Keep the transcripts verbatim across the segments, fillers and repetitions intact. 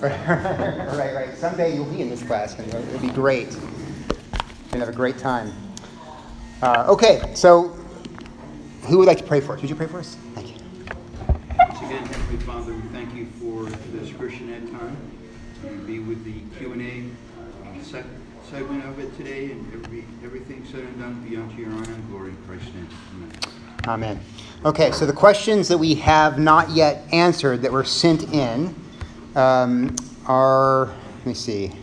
right, right. Someday you'll be in this class, and it'll be great. You're going to have a great time. Uh, okay, so who would like to pray for us? Would you pray for us? Thank you. Once again, Heavenly Father, we thank you for this Christian Ed time. And be with the Q and A uh, sec- segment of it today, and every everything said and done be unto your honor and glory in Christ's name. Amen. Amen. Okay, so the questions that we have not yet answered that were sent in um, are, let me see,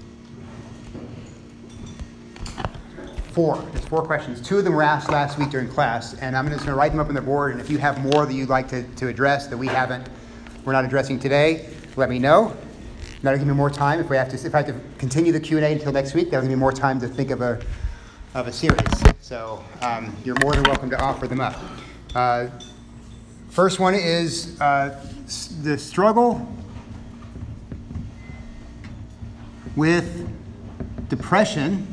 four. There's four questions. Two of them were asked last week during class, and I'm just going to write them up on the board, and if you have more that you'd like to, to address that we haven't, we're not addressing today, let me know. That'll give me more time. If we have to, if I have to continue the Q and A until next week, that'll give me more time to think of a of a series. So um, you're more than welcome to offer them up. Uh, first one is uh, the struggle with depression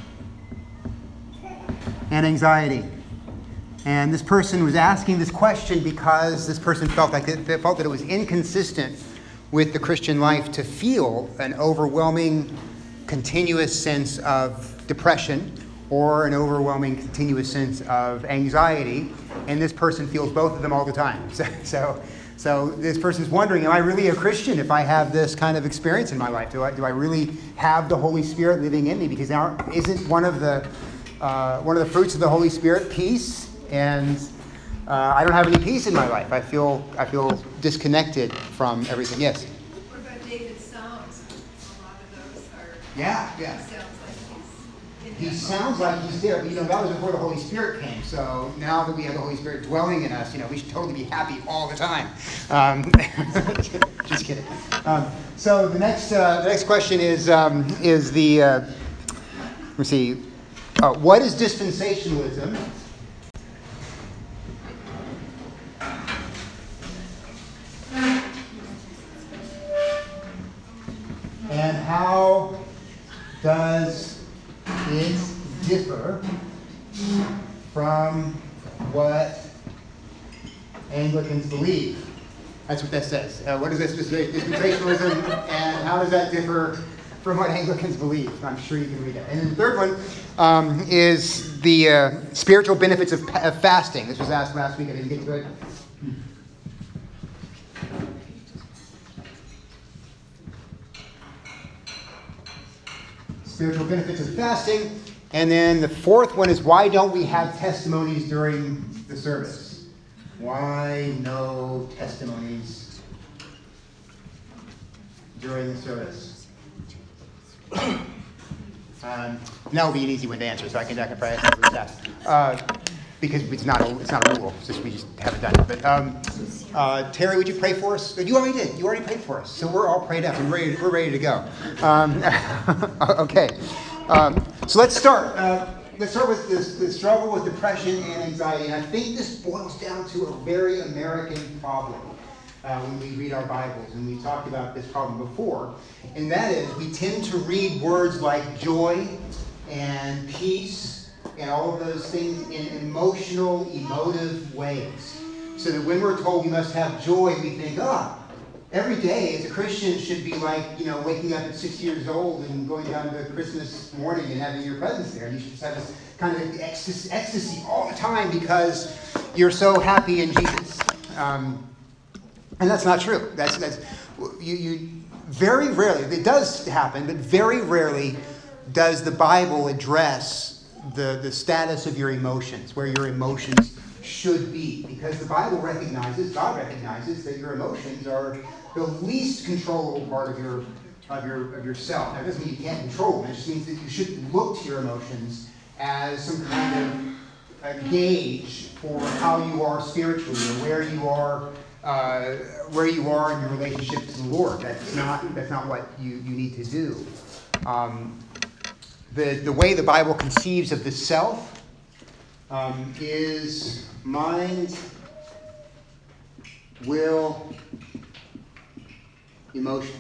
and anxiety. And this person was asking this question because this person felt like it, they felt that it was inconsistent with the Christian life to feel an overwhelming, continuous sense of depression or an overwhelming, continuous sense of anxiety. And this person feels both of them all the time. So, so, so this person's wondering, am I really a Christian if I have this kind of experience in my life? Do I, do I really have the Holy Spirit living in me? Because now, isn't one of the uh, one of the fruits of the Holy Spirit peace? And uh, I don't have any peace in my life. I feel I feel disconnected from everything. Yes. What about David's Psalms? A lot of those are. Yeah, yeah. He sounds like he's. In He sounds like he's there, but you know, that was before the Holy Spirit came. So now that we have the Holy Spirit dwelling in us, you know, we should totally be happy all the time. Um, just kidding. Um, so the next uh, the next question is um, is the uh, let's see, uh, what is dispensationalism? And how does it differ from what Anglicans believe? That's what that says. Uh, what is this dispensationalism, and how does that differ from what Anglicans believe? I'm sure you can read that. And then the third one um, is the uh, spiritual benefits of, of fasting. This was asked last week. I didn't get to it. Spiritual benefits of fasting. And then the fourth one is, why don't we have testimonies during the service? Why no testimonies during the service? Um, that would be an easy one to answer, so I can, I can probably answer that. Uh, because it's not a, it's not a rule. It's just we just haven't done it. But um, uh, Terry, would you pray for us? You already did. You already prayed for us. So we're all prayed up. We're ready. We're ready to go. Um, okay. Um, so let's start. Uh, let's start with this, the struggle with depression and anxiety. And I think this boils down to a very American problem uh, when we read our Bibles. And we talked about this problem before. And that is, we tend to read words like joy and peace and all of those things in emotional, emotive ways. So that when we're told we must have joy, we think, oh, every day as a Christian should be like, you know, waking up at six years old and going down to Christmas morning and having your presents there. You should just have this kind of ecstasy, ecstasy all the time because you're so happy in Jesus. Um, and that's not true. That's, that's you, you very rarely, it does happen, but very rarely does the Bible address the, the status of your emotions, where your emotions should be. Because the Bible recognizes, God recognizes that your emotions are the least controllable part of your of your of yourself. Now, it doesn't mean you can't control them. It just means that you should look to your emotions as some kind of a gauge for how you are spiritually, or where you are uh, where you are in your relationship to the Lord. That's not that's not what you, you need to do. Um, the the way the Bible conceives of the self um, is mind, will, emotion.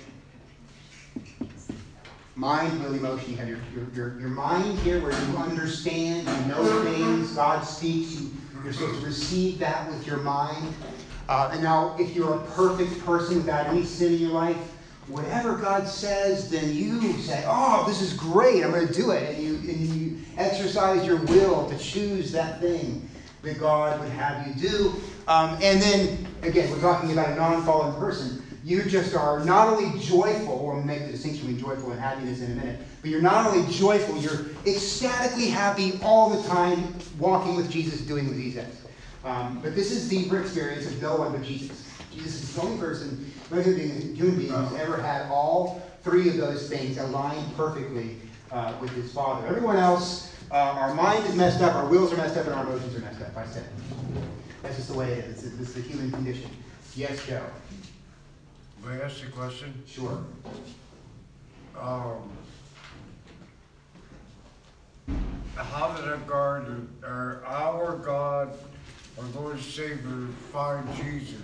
Mind, will, emotion. You have your, your, your, your mind here where you understand, you know things, God speaks, you, you're supposed to receive that with your mind. Uh, and now, if you're a perfect person without any sin in your life, whatever God says, then you say, oh, this is great, I'm going to do it. And you, and you exercise your will to choose that thing that God would have you do. Um, and then, again, we're talking about a non-fallen person. You just are not only joyful, we'll make the distinction between joyful and happiness in a minute, but you're not only joyful, you're ecstatically happy all the time, walking with Jesus, doing what he says. Um, but this is deeper experience of no one but Jesus. Jesus is the only person, no human being, human being who's ever had all three of those things aligned perfectly uh, with his Father. Everyone else, uh, our mind is messed up, our wills are messed up, and our emotions are messed up. I said. That's just the way it is. This is, this is the human condition. Yes, Joe? May I ask you a question? Sure. Um, how did our God, or our God, our Lord and Savior, find Jesus?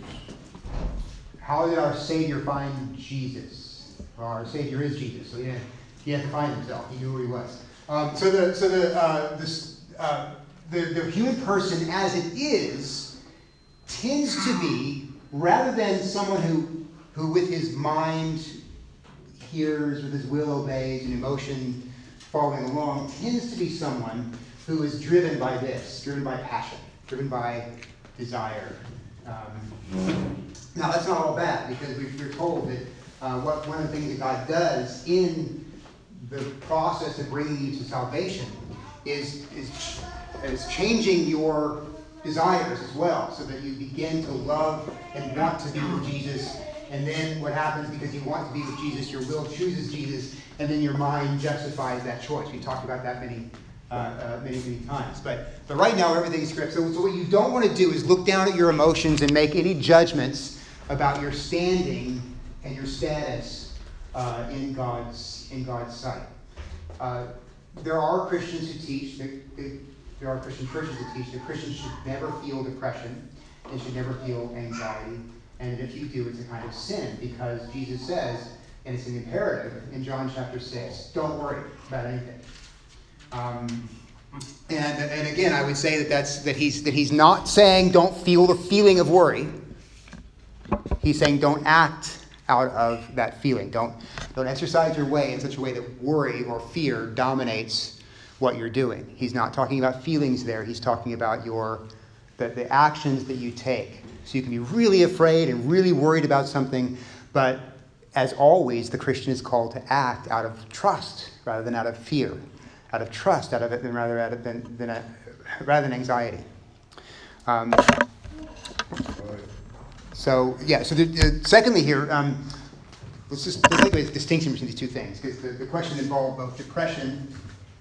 How did our Savior find Jesus? Well, our Savior is Jesus, so he had, he had to find himself. He knew who he was. Um, so the so the uh, this uh, the the human person as it is tends to be, rather than someone who who with his mind hears, with his will obeys, and emotion following along, tends to be someone who is driven by this, driven by passion, driven by desire. Um, now, that's not all bad, because we're told that uh, what one of the things that God does in the process of bringing you to salvation is, is, is changing your desires as well, so that you begin to love and want to be with Jesus. And then what happens, because you want to be with Jesus, your will chooses Jesus, and then your mind justifies that choice. We talked about that many, uh, uh, many, many times. But but right now, everything's script. So, so what you don't want to do is look down at your emotions and make any judgments about your standing and your status uh, in God's in God's sight. Uh, there are Christians who teach that, that there are Christian churches that teach that Christians should never feel depression and should never feel anxiety. And if you do, it's a kind of sin, because Jesus says, and it's an imperative in John chapter six, don't worry about anything. Um, and and again, I would say that that's that he's that he's not saying don't feel the feeling of worry. He's saying don't act out of that feeling. Don't don't exercise your way in such a way that worry or fear dominates what you're doing. He's not talking about feelings there. He's talking about your the, the actions that you take. So you can be really afraid and really worried about something, but as always, the Christian is called to act out of trust rather than out of fear, out of trust, out of it, than rather out of than, than a, rather than anxiety. Um, so yeah. So the, the, secondly, here, um, let's just let's make a distinction between these two things, because the, the question involved both depression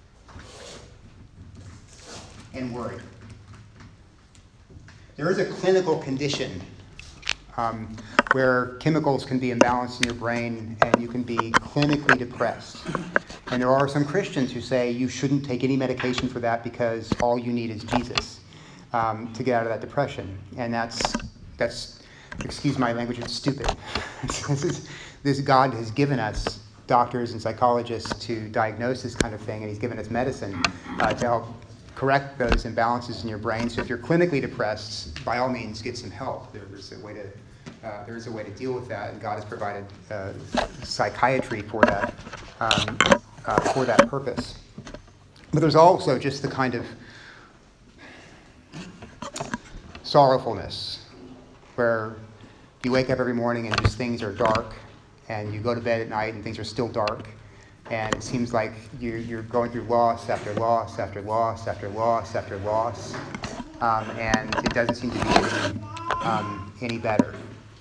and worry. There is a clinical condition um, where chemicals can be imbalanced in your brain and you can be clinically depressed. And there are some Christians who say you shouldn't take any medication for that because all you need is Jesus um, to get out of that depression. And that's, that's excuse my language, it's stupid. this, is, this God has given us doctors and psychologists to diagnose this kind of thing, and he's given us medicine uh, to help correct those imbalances in your brain. So if you're clinically depressed, by all means, get some help. There's a way to uh, there is a way to deal with that, and God has provided uh, psychiatry for that um, uh, for that purpose. But there's also just the kind of sorrowfulness where you wake up every morning and just things are dark, and you go to bed at night and things are still dark. And it seems like you're, you're going through loss after loss after loss after loss after loss. Um, and it doesn't seem to be getting um, any better.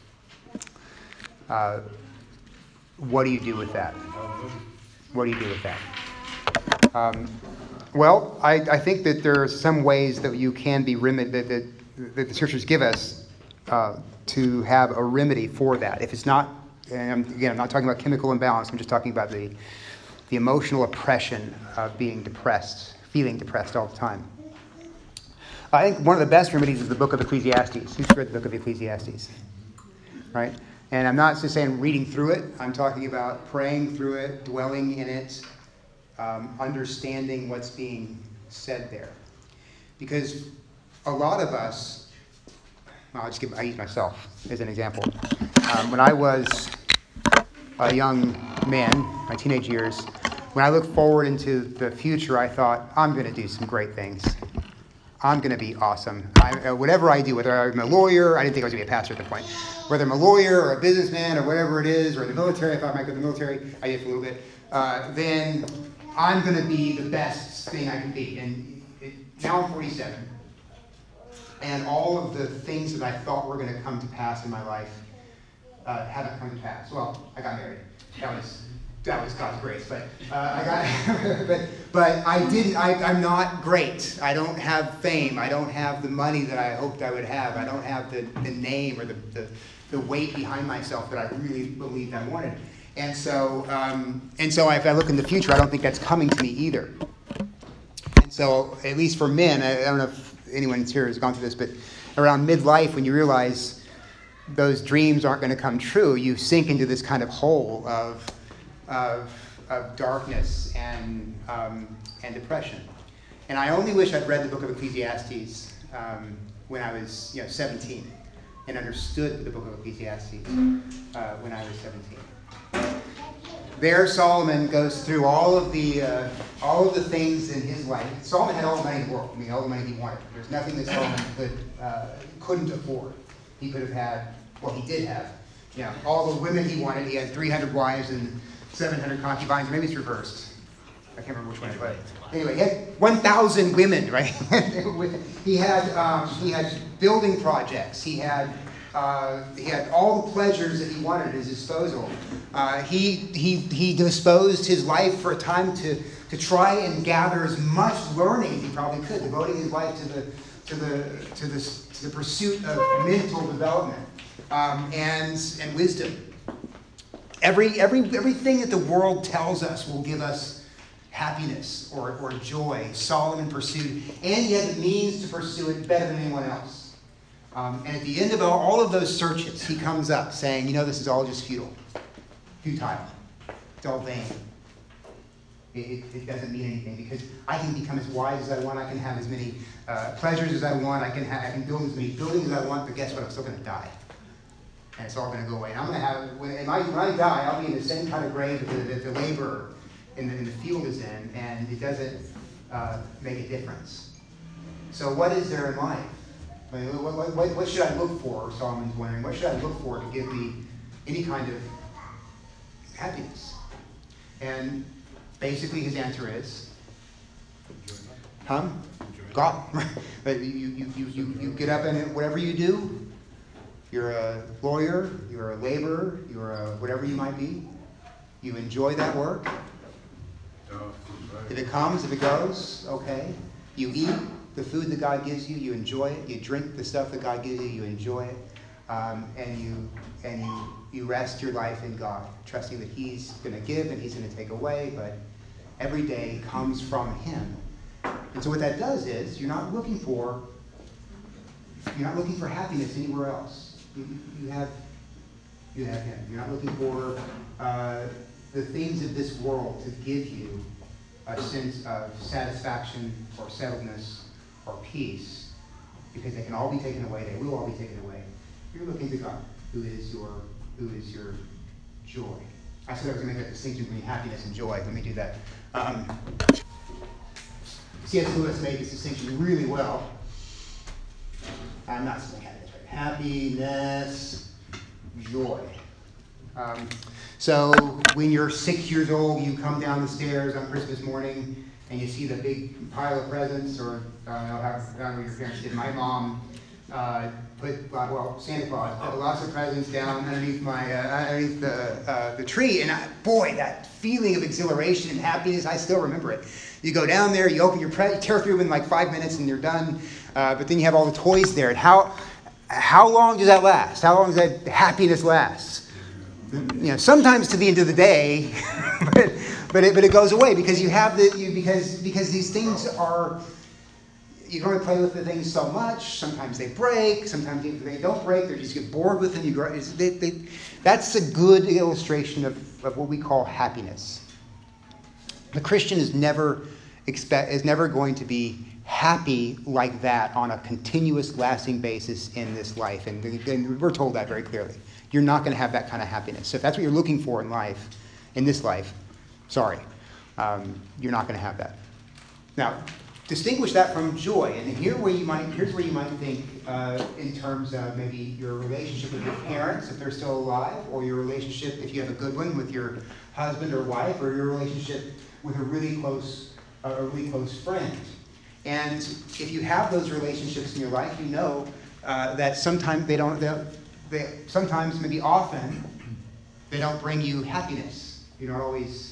Uh, what do you do with that? What do you do with that? Um, well, I, I think that there are some ways that you can be remedied, that, that, that the scriptures give us uh, to have a remedy for that. If it's not, and again, I'm not talking about chemical imbalance, I'm just talking about the the emotional oppression of being depressed, feeling depressed all the time. I think one of the best remedies is the book of Ecclesiastes. Who's read the book of Ecclesiastes? Right? And I'm not just saying reading through it. I'm talking about praying through it, dwelling in it, um, understanding what's being said there. Because a lot of us, well, I'll just give, I use myself as an example. Um, when I was a young man, my teenage years, when I look forward into the future, I thought, I'm going to do some great things. I'm going to be awesome. I, uh, whatever I do, whether I'm a lawyer, I didn't think I was going to be a pastor at that point, whether I'm a lawyer or a businessman or whatever it is, or the military, I thought I might go to the military, I did for a little bit, uh, then I'm going to be the best thing I can be. And it, now I'm forty-seven, and all of the things that I thought were going to come to pass in my life uh, haven't come to pass. Well, I got married. That was that was God's grace, but uh, I got, but but I didn't. I, I'm not great. I don't have fame. I don't have the money that I hoped I would have. I don't have the, the name or the, the the weight behind myself that I really believed I wanted. And so um, and so if I look in the future, I don't think that's coming to me either. And so at least for men, I, I don't know if anyone here has gone through this, but around midlife, when you realize those dreams aren't going to come true, you sink into this kind of hole of of, of darkness and um, and depression. And I only wish I'd read the book of Ecclesiastes um, when I was you know seventeen and understood the book of Ecclesiastes uh, when I was seventeen. There, Solomon goes through all of the uh, all of the things in his life. Solomon had all the money in the world. I mean, all the money he wanted. There's nothing that Solomon could uh, couldn't afford. He could have had. Well, he did have. You know, all the women he wanted. He had three hundred wives and seven hundred concubines. Maybe it's reversed. I can't remember which one it was. Anyway, he had one thousand women, right? he had um, he had building projects. He had uh, he had all the pleasures that he wanted at his disposal. Uh, he he he disposed his life for a time to to try and gather as much learning as he probably could, devoting his life to the to the to the to the pursuit of mental development um, and and wisdom. Every every everything that the world tells us will give us happiness or, or joy. Solomon pursued, and he had the means to pursue it better than anyone else. Um, and at the end of all, all of those searches, he comes up saying, you know, this is all just futile, futile. It's all vain. It, it, it doesn't mean anything because I can become as wise as I want. I can have as many uh, pleasures as I want. I can have, I can build as many buildings as I want. But guess what? I'm still going to die. And it's all going to go away. And I'm going to have, when I, when I die, I'll be in the same kind of grave that the, the, the laborer in the, in the field is in, and it doesn't uh, make a difference. So what is there in life? I mean, what, what, what should I look for, Solomon's wondering, what should I look for to give me any kind of happiness? And basically his answer is, huh? God. But you, you, you, you, you get up and whatever you do, you're a lawyer, you're a laborer, you're a whatever you might be. You enjoy that work. If it comes, if it goes, okay. You eat the food that God gives you, you enjoy it. You drink the stuff that God gives you, you enjoy it. Um, and you and you, you rest your life in God, trusting that He's going to give and He's going to take away, but every day comes from Him. And so what that does is you're not looking for you're not looking for happiness anywhere else. You, you have you have Him. You're not looking for uh, the things of this world to give you a sense of satisfaction or settledness or peace, because they can all be taken away. They will all be taken away. You're looking to God, who is your who is your joy. I said I was going to make that distinction between happiness and joy. Let me do that. Um, C S Lewis made this distinction really well. I'm not saying happiness, right? Happiness, joy. Um, so when you're six years old, you come down the stairs on Christmas morning and you see the big pile of presents, or uh, I don't know what your parents did. My mom uh, put, uh, well, Santa Claus put lots of presents down underneath my uh, underneath the uh, the tree, and I, boy, that feeling of exhilaration and happiness, I still remember it. You go down there, you open your pre- you tear through them in like five minutes, and you're done. Uh, but then you have all the toys there, and how how long does that last? How long does that happiness last? You know, sometimes to the end of the day, but but it, but it goes away because you have the you because because these things are, you can only play with the things so much. Sometimes they break. Sometimes they don't break. They just get bored with them. You grow. They, they, that's a good illustration of, of what we call happiness. The Christian is never expect is never going to be happy like that on a continuous, lasting basis in this life. And, and we're told that very clearly. You're not going to have that kind of happiness. So if that's what you're looking for in life, in this life, sorry, um, you're not going to have that. Now, distinguish that from joy. And here where you might, here's where you might think uh, in terms of maybe your relationship with your parents, if they're still alive, or your relationship, if you have a good one, with your husband or wife, or your relationship with a really close, uh, a really close friend. And if you have those relationships in your life, you know uh, that sometimes they don't, they, they, sometimes, maybe often, they don't bring you happiness. You're not always,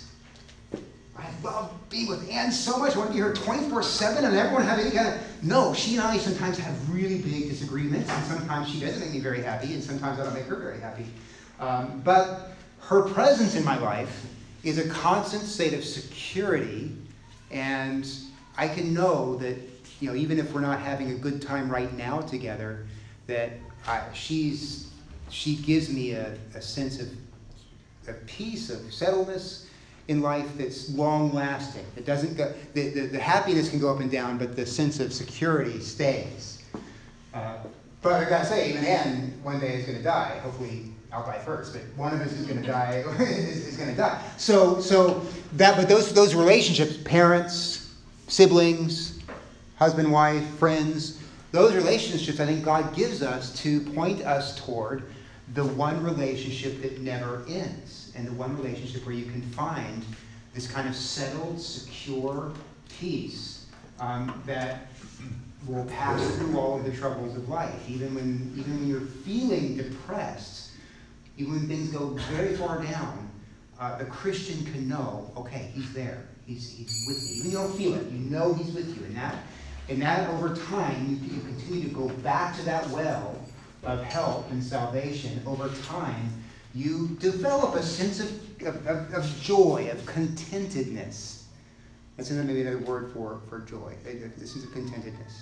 I love being with Anne so much. I want to be her twenty-four seven and everyone have any kind of... No, she and I sometimes have really big disagreements, and sometimes she doesn't make me very happy, and sometimes I don't make her very happy. Um, but her presence in my life is a constant state of security, and I can know that, you know, even if we're not having a good time right now together, that I, she's she gives me a, a sense of, of peace, of settledness in life that's long-lasting. It doesn't go, the, the, the happiness can go up and down, but the sense of security stays. Uh, but I gotta say, even Anne one day is going to die. Hopefully, I'll die first, but one of us is going to die. is, is going to die. So, so that, but those those relationships, parents, siblings, husband, wife, friends, those relationships, I think God gives us to point us toward the one relationship that never ends, and the one relationship where you can find this kind of settled, secure peace um, that will pass through all of the troubles of life. Even when, even when you're feeling depressed, even when things go very far down, uh, the Christian can know, okay, he's there. He's, he's with you. Even though you don't feel it, you know he's with you. And that, and that over time, you, you continue to go back to that well of help and salvation. Over time, you develop a sense of, of, of joy, of contentedness. That's maybe another word for, for joy, a sense of contentedness.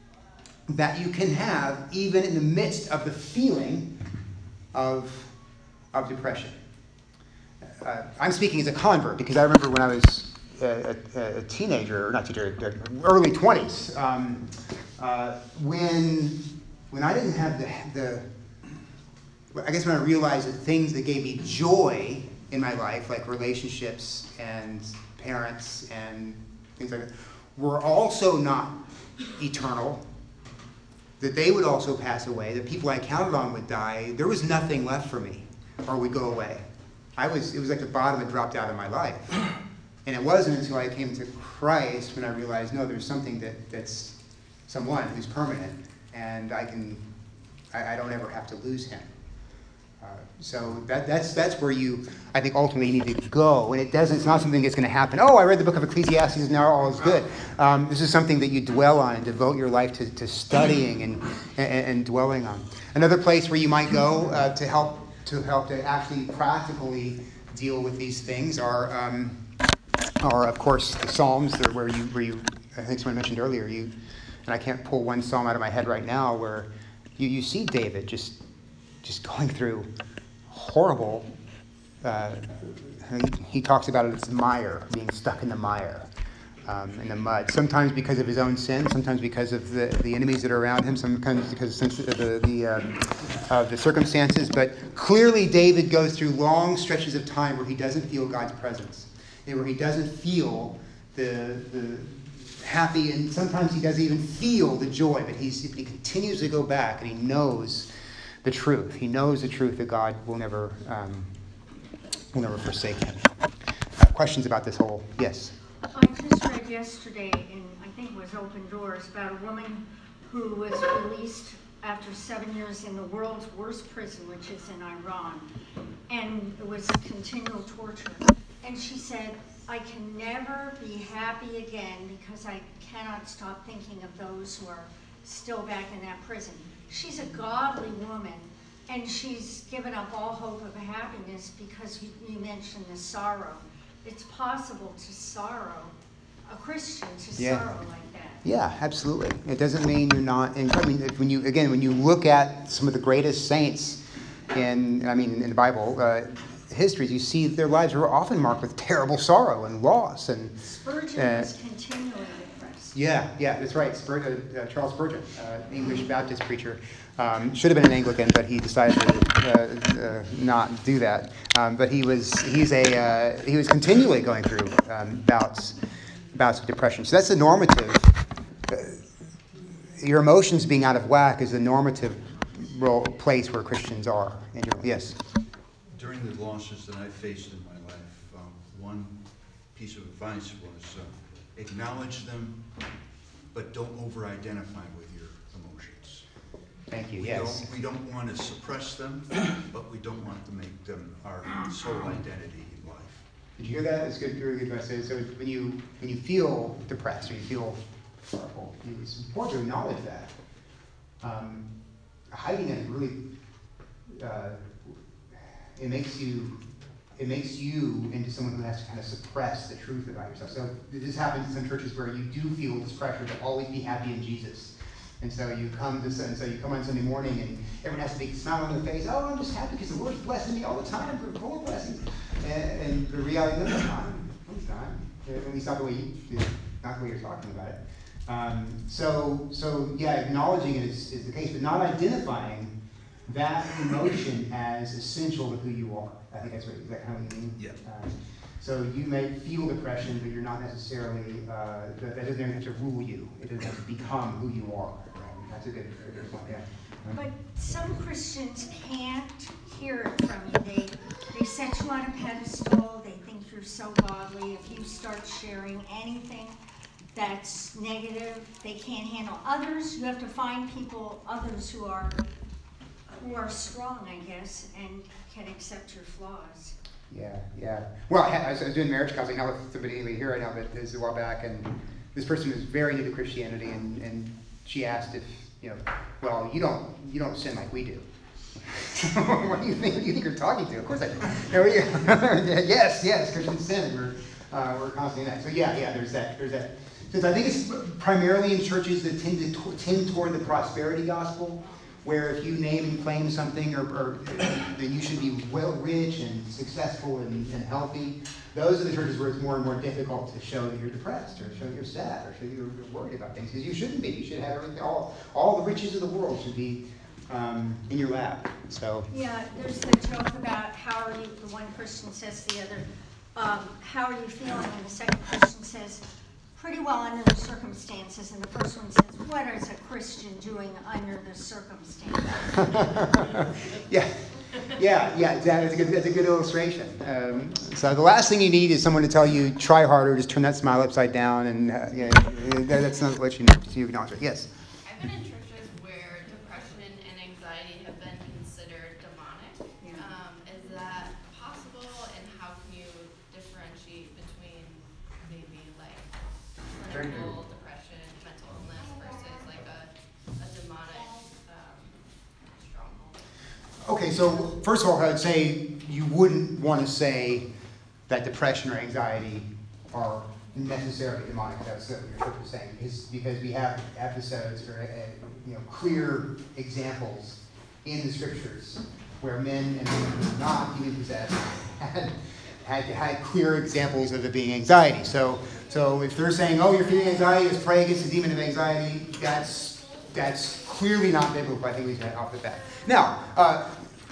That you can have even in the midst of the feeling of, of depression. Uh, I'm speaking as a convert because I remember when I was a, a, a teenager, or not teenager, early twenties, um, uh, when when I didn't have the, the, I guess when I realized that things that gave me joy in my life, like relationships and parents and things like that, were also not eternal, that they would also pass away, that people I counted on would die, there was nothing left for me or would go away. I was, it was like the bottom had dropped out of my life. And it wasn't until I came to Christ when I realized, no, there's something that, that's someone who's permanent, and I can, I, I don't ever have to lose him. Uh, so that, that's that's where you, I think, ultimately need to go. And it doesn't, it's not something that's going to happen. Oh, I read the book of Ecclesiastes and now all is good. Um, this is something that you dwell on and devote your life to, to studying and, and, and dwelling on. Another place where you might go uh, to help to help to actually practically deal with these things are, um, are of course, the Psalms, where you, where you, I think someone mentioned earlier, you, and I can't pull one psalm out of my head right now, where you, you see David just just going through horrible, uh, he, he talks about it as mire, being stuck in the mire, um, in the mud, sometimes because of his own sin, sometimes because of the, the enemies that are around him, sometimes because of the, the, um, uh, the circumstances, but clearly David goes through long stretches of time where he doesn't feel God's presence, and where he doesn't feel the the happy, and sometimes he doesn't even feel the joy, but he's, he continues to go back, and he knows the truth. He knows the truth that God will never um, will never forsake him. Uh, questions about this whole? Yes? I just read yesterday in, I think it was Open Doors, about a woman who was released after seven years in the world's worst prison, which is in Iran, and it was continual torture. And she said, I can never be happy again because I cannot stop thinking of those who are still back in that prison. She's a godly woman, and she's given up all hope of happiness because you, you mentioned the sorrow. It's possible to sorrow, a Christian to Yeah. sorrow like that. Yeah, absolutely. It doesn't mean you're not. In, I mean, when you again, when you look at some of the greatest saints in, I mean, in the Bible. Uh, histories, you see their lives were often marked with terrible sorrow and loss. And Spurgeon uh, was continually depressed. Yeah, yeah, that's right. Spur- uh, uh, Charles Spurgeon, uh, English Baptist preacher, um, should have been an Anglican, but he decided to uh, uh, not do that. Um, but he was he's a uh, he was continually going through um, bouts bouts of depression. So that's the normative. Uh, your emotions being out of whack is the normative role, place where Christians are. In general. Yes. During the losses that I faced in my life, um, one piece of advice was uh, acknowledge them, but don't over-identify with your emotions. Thank you. We Yes. don't, we don't want to suppress them, but we don't want to make them our sole identity in life. Did you hear that? It's good. Really good advice. So when you when you feel depressed or you feel sorrowful, it's important to acknowledge that. Um, hiding it really uh, it makes you it makes you into someone who has to kind of suppress the truth about yourself. So this happens in some churches where you do feel this pressure to always be happy in Jesus. And so you come to and so you come on Sunday morning and everyone has to be smile on their face. Oh, I'm just happy because the Lord's blessing me all the time. We're full of blessings. And, and the reality is, no, it's not. No, it's not. At least not the way you, not the way you're talking about it. Um, so so yeah, acknowledging it is, is the case, but not identifying that emotion as essential to who you are. I think that's what, is that kind of what you mean? Yeah. Um, so you may feel depression, but you're not necessarily, uh, that, that doesn't have to rule you. It doesn't have to become who you are. Um, that's a good, a good point, yeah. Um, But some Christians can't hear it from you. They they set you on a pedestal. They think you're so godly. If you start sharing anything that's negative, they can't handle. Others, you have to find people, others who are who are strong, I guess, and can accept your flaws. Yeah, yeah. Well, I, I was doing marriage counseling now with somebody here right now that is a while back, and this person was very new to Christianity, and, and she asked if, you know, well, you don't you don't sin like we do. What do you think? Who do you think you're talking to? Of course I do. No, yeah. yes, yes, Christians sin, and we're uh, we're constantly in that. So yeah, yeah. There's that. There's that. Because I think it's primarily in churches that tend to tend toward the prosperity gospel, where if you name and claim something, or, or that you should be well, rich and successful and, and healthy, those are the churches where it's more and more difficult to show that you're depressed, or show you're sad, or show you're worried about things, because you shouldn't be. You should have everything. All all the riches of the world should be um, in your lap. So Yeah, there's the joke about how are you, the one Christian says to the other, um, how are you feeling? And the second Christian says, pretty well under the circumstances. And the first one says, what is a Christian doing under the circumstances? yeah, yeah, yeah, exactly. That's a good, that's a good illustration. Um, so the last thing you need is someone to tell you, try harder, just turn that smile upside down, and uh, yeah, that's not what you need to acknowledge it. Yes? I've been in churches where depression and anxiety have been considered demonic. Yeah. Um, is that possible, and how can you differentiate between maybe like clinical depression, mental illness versus like a, a demonic um, stronghold? Okay, so first of all, I would say you wouldn't want to say that depression or anxiety are necessarily demonic. That's what your church is saying, because because we have episodes or uh, you know clear examples in the scriptures where men and women who were not demon possessed had had had clear examples of it being anxiety. So so if they're saying, oh, you're feeling anxiety, let's pray against the demon of anxiety, that's that's clearly not biblical. I think we should off the bat. Now, uh,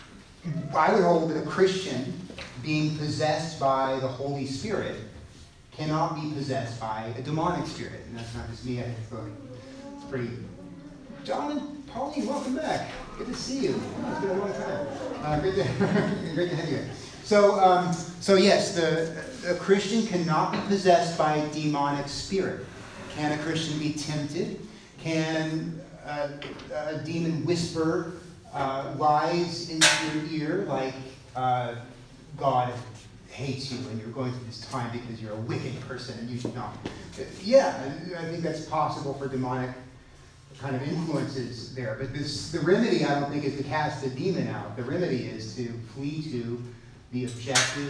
I would hold that a Christian being possessed by the Holy Spirit cannot be possessed by a demonic spirit. And that's not just me. I thought it's pretty... John and Pauline, welcome back. Good to see you. It's been a long time. Uh, great, to, great to have you. So, um, so yes, the, a Christian cannot be possessed by a demonic spirit. Can a Christian be tempted? Can a, a demon whisper uh, lies into your ear like uh, God hates you and you're going through this time because you're a wicked person and you should not? Yeah, I think that's possible for demonic kind of influences there. But this, the remedy, I don't think, is to cast the demon out. The remedy is to flee to the objective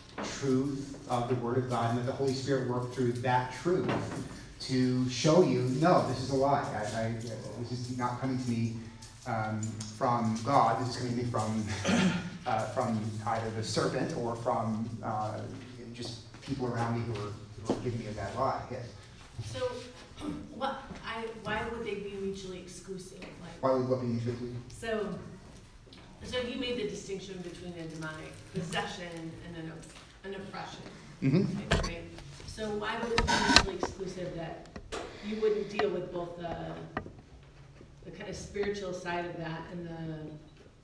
truth of the Word of God and let the Holy Spirit work through that truth to show you, no, this is a lie. I, I, this is not coming to me um, from God. This is coming to me from uh, from either the serpent or from uh, just people around me who are, who are giving me a bad lie. Yes. So What, I, why would they be mutually exclusive? Like, Why would what be mutually? so, so you made the distinction between a demonic possession and an, op- an oppression, Mm-hmm. type, right? So why would it be mutually exclusive that you wouldn't deal with both the, the kind of spiritual side of that and the,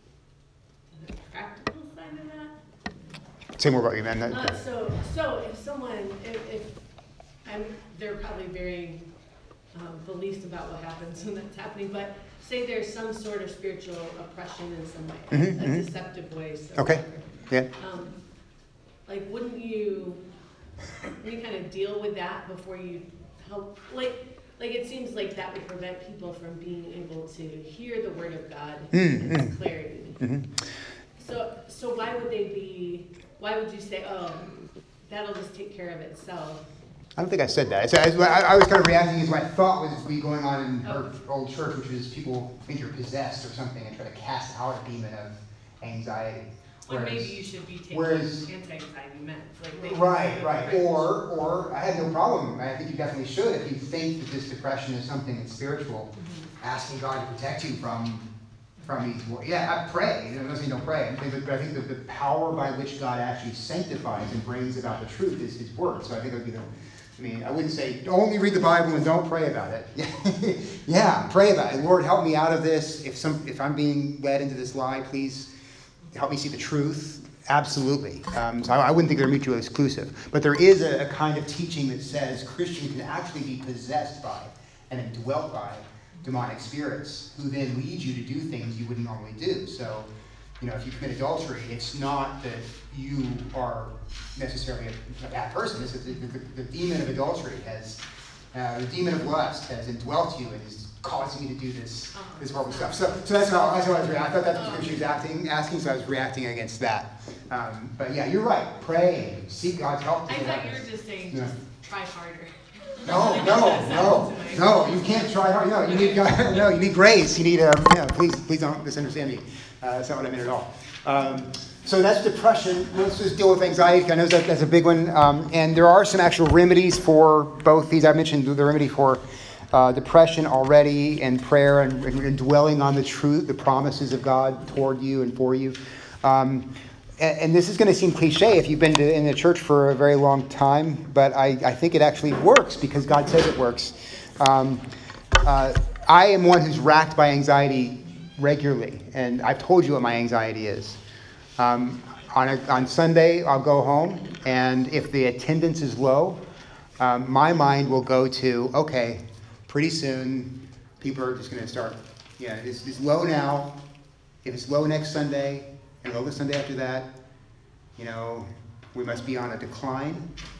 the practical side of that? Say more about you, man. Uh, That- so, so if someone, if, if, I'm, they're probably very um, beliefs about what happens when that's happening, but say there's some sort of spiritual oppression in some way, Mhm, a mhm. deceptive way. So Okay. Yeah. Um, like, wouldn't you, you kind of deal with that before you help? Like, like it seems like that would prevent people from being able to hear the word of God Mm, with mm. clarity. Mm-hmm. So, so why would they be? Why would you say, "Oh, that'll just take care of itself"? I don't think I said that. It's, I, I was kind of reacting as my thought was be going on in her old church, which is people think you're possessed or something and try to cast out a demon of anxiety. Or Whereas- maybe you should be taking whereas- anti-anxiety meds. Like maybe Right, right. Or, or I had no problem. I think you definitely should if you think that this depression is something that's spiritual, asking God to protect you from from these. Yeah, I pray. It doesn't mean don't pray. But I think that the power by which God actually sanctifies and brings about the truth is His word. So I think it would be the. I mean, I wouldn't say only read the Bible and don't pray about it. Yeah, pray about it. Lord, help me out of this. If some, if I'm being led into this lie, please help me see the truth. Absolutely. Um, so I, I wouldn't think they're mutually exclusive. But there is a, a kind of teaching that says Christians can actually be possessed by and indwelt by demonic spirits who then lead you to do things you wouldn't normally do. So, you know, if you commit adultery, it's not that you are necessarily a, a bad person. It's that the, the, the demon of adultery has, uh, the demon of lust has indwelt you and is causing you to do this this horrible stuff. So, so that's how, that's how I was reacting. I thought that's what she was acting, asking, so I was reacting against that. Um, but yeah, you're right. Pray, seek God's help. To I get thought out you of were this. just saying, Yeah. just try harder. No, no, no, no. You can't try hard. No, you need God. No, you need grace. You need. Um, yeah, please, please don't misunderstand me. Uh, that's not what I meant at all. Um, so that's depression. Let's just deal with anxiety. I know that that's a big one. Um, and there are some actual remedies for both these. I mentioned the remedy for uh, depression already, and prayer, and, and dwelling on the truth, the promises of God toward you and for you. Um, And, and this is going to seem cliche if you've been to, in the church for a very long time, but I, I think it actually works because God says it works. Um, uh, I am one who's racked by anxiety regularly, and I've told you what my anxiety is. Um, on, a, on Sunday, I'll go home, and if the attendance is low, um, my mind will go to, okay, pretty soon people are just going to start, yeah, it's, it's low now. If it's low next Sunday, and low the Sunday after that, you know, we must be on a decline.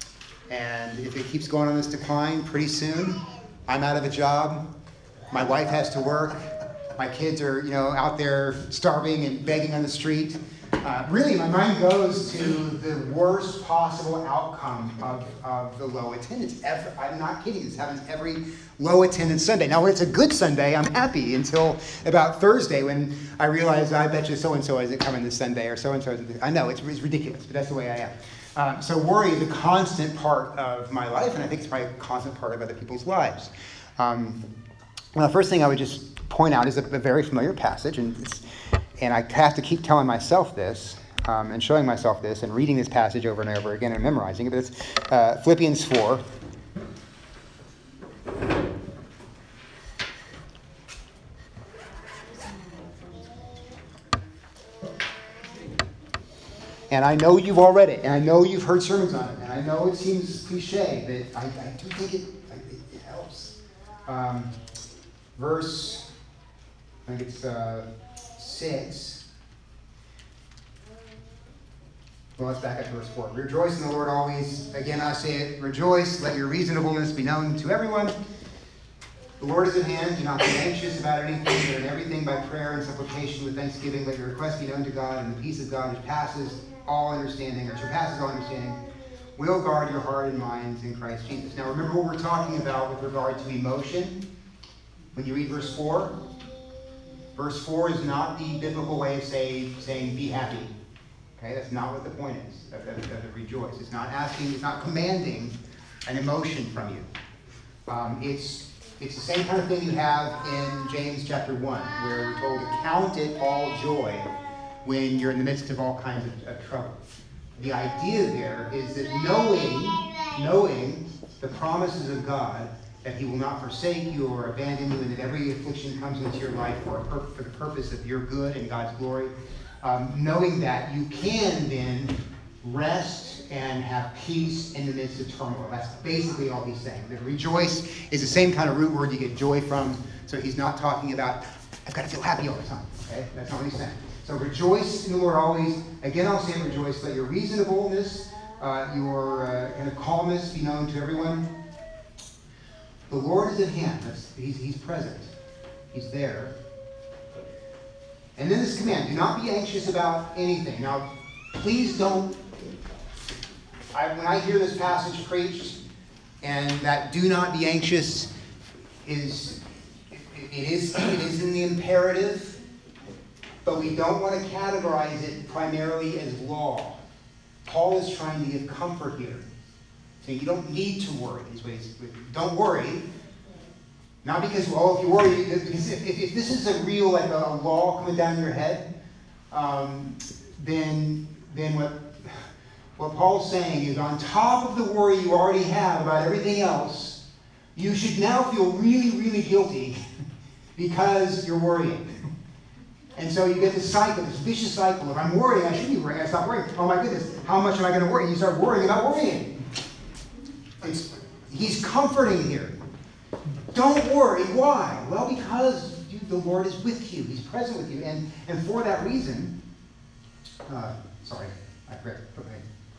And if it keeps going on this decline, pretty soon, I'm out of a job. My wife has to work. My kids are, you know, out there starving and begging on the street. Uh, really, my mind goes to the worst possible outcome of, of the low attendance. Every, I'm not kidding. This happens every low attendance Sunday. Now, when it's a good Sunday, I'm happy until about Thursday when I realize, I bet you so-and-so isn't coming this Sunday or so-and-so isn't. I know, it's, it's ridiculous, but that's the way I am. Um, so worry is a constant part of my life, and I think it's probably a constant part of other people's lives. Um, well, the first thing I would just point out is a, a very familiar passage, and it's, and I have to keep telling myself this, um, and showing myself this, and reading this passage over and over again and memorizing it. But it's uh, Philippians four. And I know you've all read it, and I know you've heard sermons on it, and I know it seems cliche, but I, I do think it, it, it helps. Um, verse, I think it's uh, six. Well, let's back up to verse four. Rejoice in the Lord always. Again, I say it, rejoice. Let your reasonableness be known to everyone. The Lord is at hand. Do not be anxious about anything, but in everything by prayer and supplication with thanksgiving, let your requests be known to God, and the peace of God which passes all understanding, or surpasses all understanding, will guard your heart and minds in Christ Jesus. Now, remember what we're talking about with regard to emotion when you read verse four? Verse four is not the biblical way of say, saying, be happy. Okay, that's not what the point is of, of, of the rejoice. It's not asking, it's not commanding an emotion from you. Um, it's, it's the same kind of thing you have in James chapter one, where we're told to count it all joy when you're in the midst of all kinds of, of trouble. The idea there is that knowing, knowing the promises of God, that he will not forsake you or abandon you, and that every affliction comes into your life for, a pur- for the purpose of your good and God's glory, um, knowing that you can then rest and have peace in the midst of turmoil. That's basically all he's saying. The rejoice is the same kind of root word you get joy from, so he's not talking about, I've got to feel happy all the time. Okay? That's not what he's saying. So rejoice in the Lord always. Again, I'll say rejoice. Let your reasonableness, uh, your uh, kind of calmness be known to everyone. The Lord is at hand. That's, he's, he's present. He's there. And then this command, do not be anxious about anything. Now, please don't, I, when I hear this passage preached, and that do not be anxious is, it, it is, it is in the imperative, but we don't want to categorize it primarily as law. Paul is trying to give comfort here. So you don't need to worry. These ways, don't worry. Not because, well, if you worry, because if, if, if this is a real, like a law coming down your head, um, then then what what Paul's saying is, on top of the worry you already have about everything else, you should now feel really, really guilty because you're worrying. And so you get this cycle, this vicious cycle of, I'm worrying, I shouldn't be worrying, I stop worrying. Oh my goodness, how much am I going to worry? You start worrying about worrying. It's, he's comforting here. Don't worry. Why? Well, because you, the Lord is with you. He's present with you. And, and for that reason, uh, sorry, I forgot. Okay.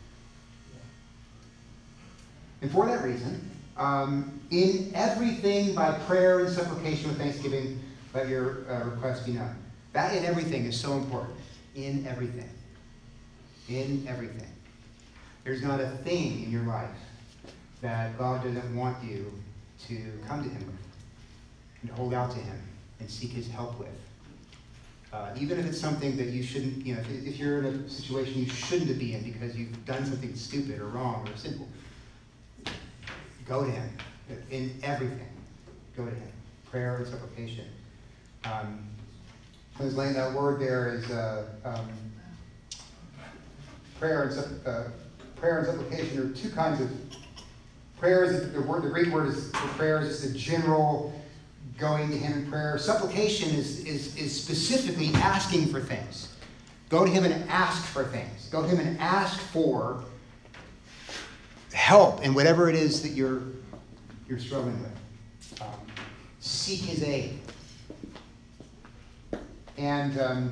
And for that reason, um, in everything by prayer and supplication with thanksgiving, let your uh, requests be known. That in everything is so important. In everything. In everything. There's not a thing in your life that God doesn't want you to come to him with, and hold out to him, and seek his help with. Uh, even if it's something that you shouldn't, you know, if, if you're in a situation you shouldn't be in because you've done something stupid or wrong or sinful, go to him. In everything, go to him. Prayer and supplication. Um, translating that word there is uh, um, prayer and uh, prayer and supplication are two kinds of. Prayer is the word. The Greek word is for prayer is just a general going to him in prayer. Supplication is, is is specifically asking for things. Go to him and ask for things. Go to him and ask for help in whatever it is that you're you're struggling with. Um, seek his aid. And um,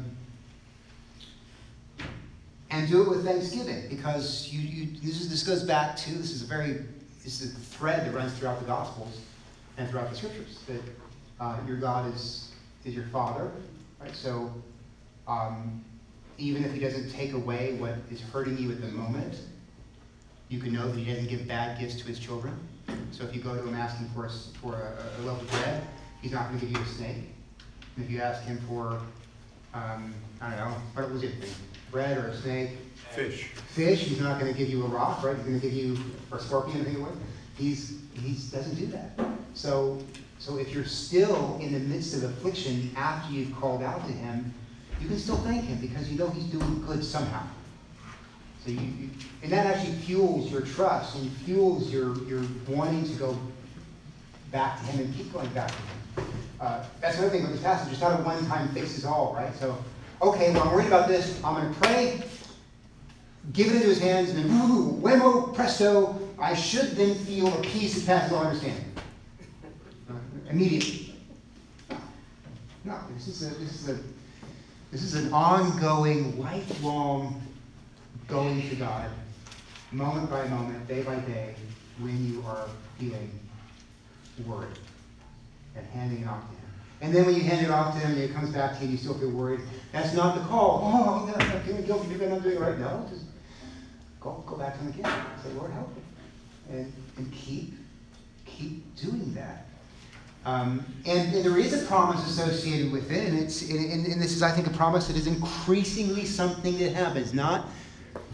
and do it with thanksgiving, because you, you this is this goes back to this is a very This is the thread that runs throughout the Gospels and throughout the Scriptures, that uh, your God is is your Father, right? So um, even if he doesn't take away what is hurting you at the moment, you can know that he doesn't give bad gifts to his children. So if you go to him asking for a, for a, a loaf of bread, he's not going to give you a snake. And if you ask him for, um, I don't know, what was it, bread or a snake? Fish. Fish, he's not going to give you a rock, right? He's going to give you, or a scorpion, I think it was. He's, he doesn't do that. So, so if you're still in the midst of affliction after you've called out to him, you can still thank him because you know he's doing good somehow. So you, you and that actually fuels your trust and fuels your, your wanting to go back to him and keep going back to him. Uh, that's another thing with this passage. It's not a one-time fixes all, right? So, okay, well, I'm worried about this. I'm going to pray. Give it into his hands, and then, ooh, whammo, presto, I should then feel a peace that passes all understanding. Uh, immediately. No, this is a this is a this is an ongoing, lifelong going to God, moment by moment, day by day, when you are feeling worried and handing it off to him. And then when you hand it off to him and it comes back to you and you still feel worried, that's not the call. Oh, I'm feeling guilty, maybe I'm not doing it right. No, just Go, go back to him again. Say, Lord, help me. And, and keep, keep doing that. Um, and, and there is a promise associated with it, and, it's, and, and this is, I think, a promise that is increasingly something that happens. Not,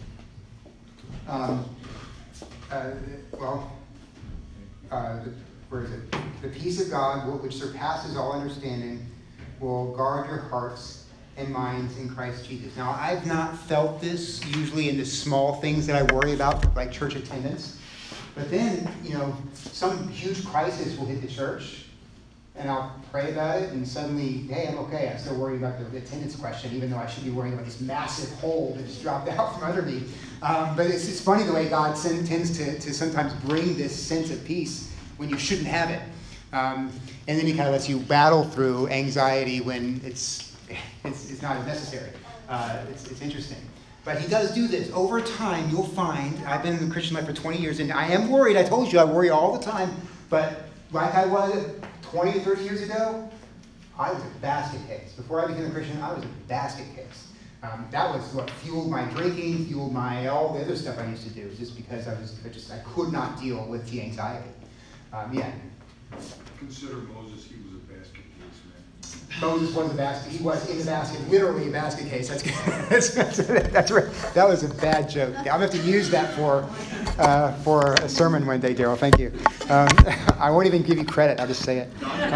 um, uh, well, uh, Where is it? The peace of God, which surpasses all understanding, will guard your hearts and minds in Christ Jesus. Now, I've not felt this usually in the small things that I worry about, like church attendance. But then, you know, some huge crisis will hit the church, and I'll pray about it, and suddenly, hey, I'm okay. I'm still worried about the attendance question, even though I should be worrying about this massive hole that just dropped out from under me. Um, but it's, it's funny the way God send, tends to, to sometimes bring this sense of peace when you shouldn't have it. Um, and then he kind of lets you battle through anxiety when it's it's, it's not as necessary. Uh, it's, it's interesting. But he does do this. Over time, you'll find, I've been in the Christian life for twenty years, and I am worried. I told you I worry all the time. But like I was twenty to thirty years ago, I was a basket case. Before I became a Christian, I was a basket case. Um, that was what fueled my drinking, fueled my all the other stuff I used to do, just because I was I just I could not deal with the anxiety. Um, yeah. Consider Moses, he was a basket case man. Moses was a basket. He was in the basket, literally a basket case. That's that's, that's, that's right. That was a bad joke. I'm gonna have to use that for uh, for a sermon one day, Daryl. Thank you. Um, I won't even give you credit. I'll just say it.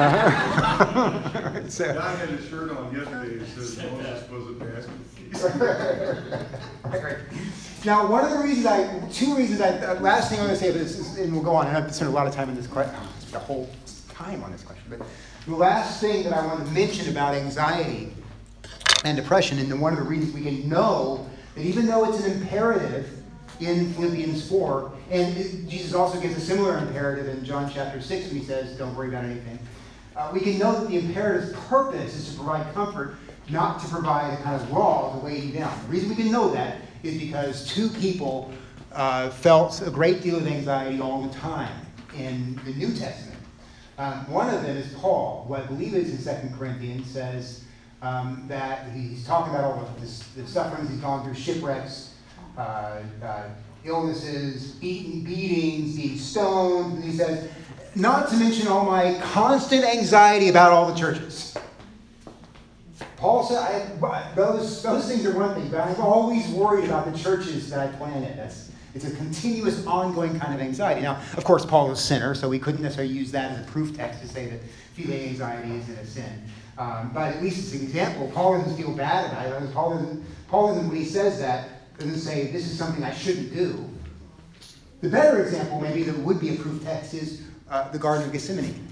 Uh, so. Don had a shirt on yesterday that says Moses was a basket case. Right. Now, one of the reasons I, two reasons I, uh, last thing I'm going to say about this, is, and we'll go on, and I've spent a lot of time on this question, the whole time on this question, but the last thing that I want to mention about anxiety and depression, and one of the reasons we can know that even though it's an imperative in Philippians four, and it, Jesus also gives a similar imperative in John chapter six when he says, don't worry about anything, uh, we can know that the imperative's purpose is to provide comfort, not to provide a kind of law to weigh you down. The reason we can know that is because two people uh, felt a great deal of anxiety all the time in the New Testament. Um, one of them is Paul, who I believe is in Second Corinthians, says um, that he's talking about all of this, the sufferings he's gone through, shipwrecks, uh, uh, illnesses, beaten, beatings, being stoned, and he says, not to mention all my constant anxiety about all the churches. Paul said, I, those, those things are one thing, but I'm always worried about the churches that I planted. That's, it's a continuous, ongoing kind of anxiety. Now, of course, Paul was a sinner, so we couldn't necessarily use that as a proof text to say that feeling anxiety isn't a sin. Um, but at least it's an example. Paul doesn't feel bad about it. Paul doesn't, Paul doesn't, when he says that, doesn't say, this is something I shouldn't do. The better example, maybe, that would be a proof text is uh, the Garden of Gethsemane,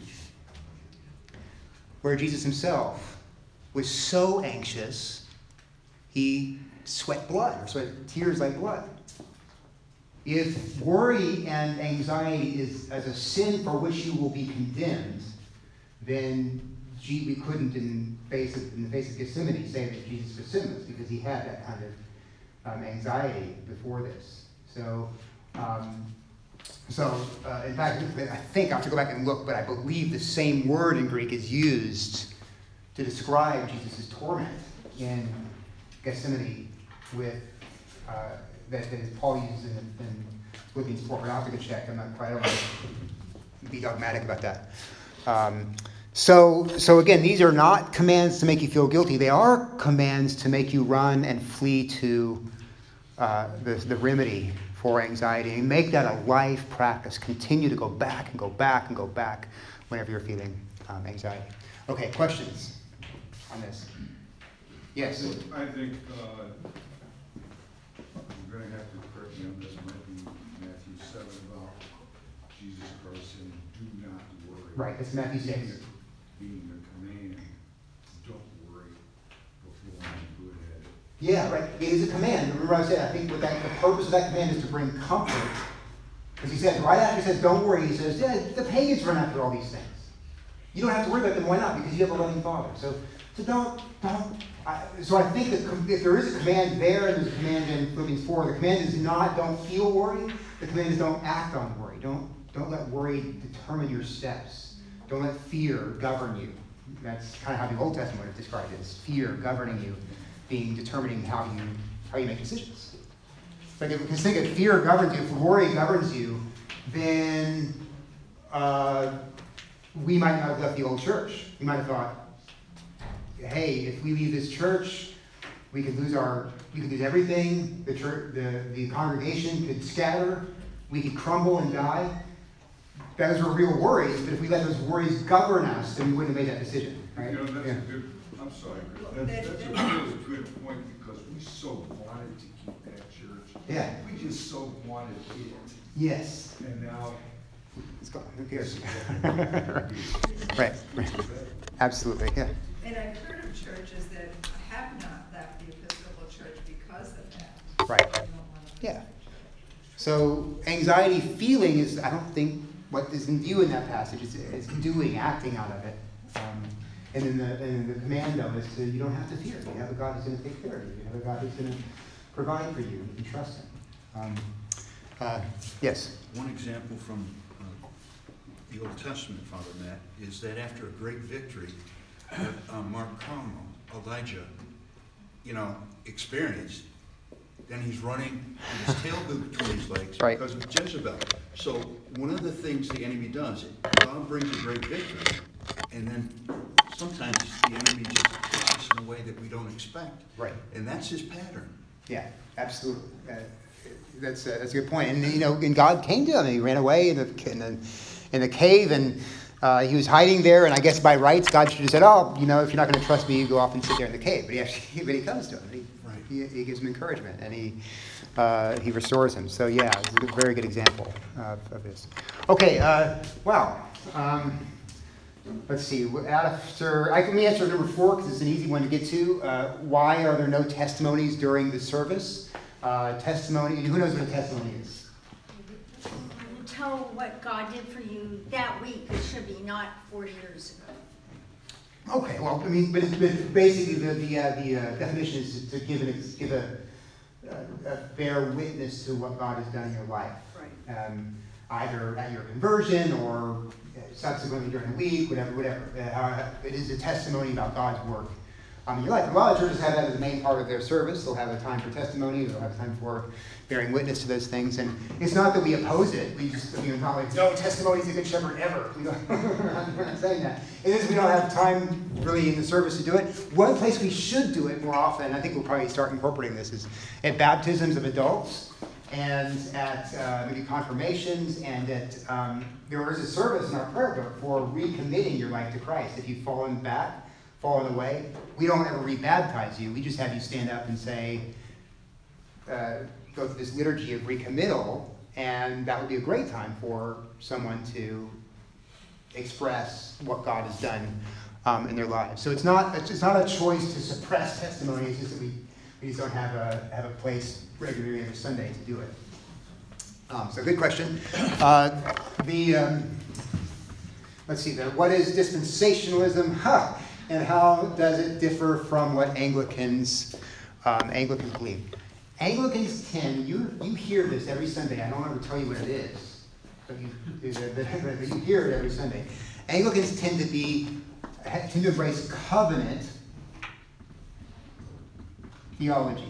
where Jesus himself was so anxious, he sweat blood, or sweat tears like blood. If worry and anxiety is as a sin for which you will be condemned, then gee, we couldn't, in, face of, in the face of Gethsemane, say that Jesus was sinless, because he had that kind of um, anxiety before this. So, um, so uh, in fact, I think I'll have to go back and look, but I believe the same word in Greek is used to describe Jesus' torment in Gethsemane with uh, that, that Paul uses in, in Philippians four. But I'll have to go check. I'm not quite, I don't want to be dogmatic about that. Um, so, so again, these are not commands to make you feel guilty. They are commands to make you run and flee to uh, the, the remedy for anxiety. And make that a life practice. Continue to go back and go back and go back whenever you're feeling um, anxiety. Okay, questions on this? Yes? I think uh, you're going to have to correct me on this. Might be Matthew seven about Jesus Christ saying, do not worry. Right, that's Matthew six. Being the command, don't worry before I'm good at it. Yeah, right. It is a command. Remember I said, I think what that, the purpose of that command is to bring comfort. Because he says, right after he says, don't worry, he says, yeah, the pagans run after all these things. You don't have to worry about them. Why not? Because you have a loving Father. So, so don't, don't. I, so I think that if there is a command there, and there's a command in Philippians four, the command is not don't feel worry. The command is don't act on worry. Don't, don't let worry determine your steps. Don't let fear govern you. That's kind of how the Old Testament would have described it, as fear governing you, being determining how you how you make decisions. Like if we can think of fear governs you, if worry governs you, then uh, we might not have left the old church. We might have thought, hey, if we leave this church, we could lose our, we could lose everything. The church, the, the congregation could scatter. We could crumble and die. those were real worries, but if we let those worries govern us, then we wouldn't have made that decision, right? You know, that's Yeah. a good, I'm sorry, Chris, that's, that's a really good point, because we so wanted to keep that church. Yeah. We just so wanted it, Yes. and now. It's gone. Who cares? Right. Right. Absolutely. Yeah. And I've heard of churches that have not left the Episcopal Church because of that. Right. They don't want to- Yeah. So anxiety feeling is, I don't think, what is in view in that passage. It's, it's doing, acting out of it. Um, and then the, and the command, though, is to, you don't have to fear. You have a God who's going to take care of you. You have a God who's going to provide for you. You can trust him. Um, uh, yes? One example from uh, the Old Testament, Father Matt, is that after a great victory that uh, Mark Carmel, Elijah, you know, experienced, then he's running with his tail between his legs Right. because of Jezebel. So one of the things the enemy does, God brings a great victory, and then sometimes the enemy just takes us in a way that we don't expect. Right. And that's his pattern. Yeah, absolutely. Uh, that's, uh, that's a good point. And, you know, and God came to him. And he ran away in the, in the, in the cave, and uh, he was hiding there. And I guess by rights, God should have said, oh, you know, if you're not going to trust me, you go off and sit there in the cave. But he actually, but he comes to him. He, Right. he, he gives him encouragement, and he uh, he restores him. So, yeah, it's a good, very good example of, of this. Okay, uh, well, um, let's see. After, I can answer number four because it's an easy one to get to. Uh, why are there no testimonies during the service? Uh, testimony, who knows what a testimony is? You tell what God did for you that week. It should be not forty years ago. Okay, well, I mean, but, it's, but basically the the, uh, the uh, definition is to give, an, give a, a, a bear witness to what God has done in your life. Right. Um, either at your conversion or subsequently during the week, whatever, whatever. Uh, it is a testimony about God's work um, in your life. A lot of churches have that as the main part of their service. They'll have a time for testimony. They'll have time for bearing witness to those things. And it's not that we oppose it. We just, you know, not like, no testimony's a good shepherd ever. We don't, we're not saying that. It is we don't have time really in the service to do it. One place we should do it more often, I think we'll probably start incorporating this, is at baptisms of adults and at uh, maybe confirmations, and at, um, there is a service in our prayer book for recommitting your life to Christ. If you've fallen back, fallen away, we don't ever rebaptize you. We just have you stand up and say, uh, go through this liturgy of recommittal, and that would be a great time for someone to express what God has done um, in their lives. So it's not it's not a choice to suppress testimony. It's just that we, we just don't have a have a place regularly every Sunday to do it. Um, so good question. Uh, the um, let's see. The, what is dispensationalism? Huh. And how does it differ from what Anglicans um, Anglicans believe? Anglicans tend, you you hear this every Sunday. I don't ever tell you what it is, but you, but you hear it every Sunday. Anglicans tend to be tend to embrace covenant theology.